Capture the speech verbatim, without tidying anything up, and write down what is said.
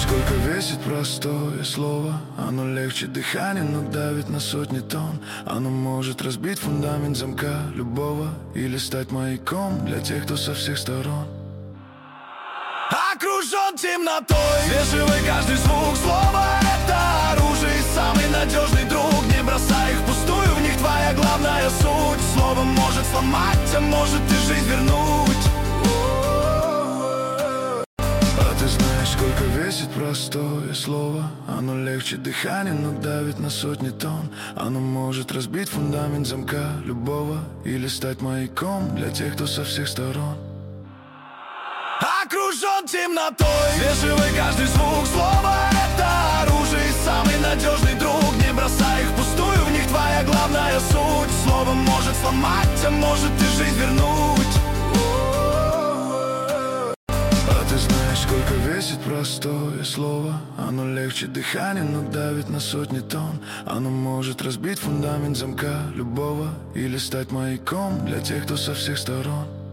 сколько весит простое слово? Оно легче дыхания, но давит на сотни тонн. Оно может разбить фундамент замка любого или стать маяком для тех, кто со всех сторон окружен темнотой. Взвешивай каждый звук слова, это оружие и самый надежный друг. Не бросай их впустую, в них твоя главная суть. Слово может сломать, а может и жизнь вернуть. А ты знаешь, сколько весит простое слово? Оно легче дыхания, но давит на сотни тонн. Оно может разбить фундамент замка любого или стать маяком для тех, кто со всех сторон окружен темнотой. Взвешивай каждый звук слова, это оружие и самый надежный друг. Не бросай их впустую, в них твоя главная суть. Слово может сломать, а может и жизнь вернуть. А ты знаешь, сколько весит простое слово? Оно легче дыхания, но давит на сотни тонн. Оно может разбить фундамент замка любого или стать маяком для тех, кто со всех сторон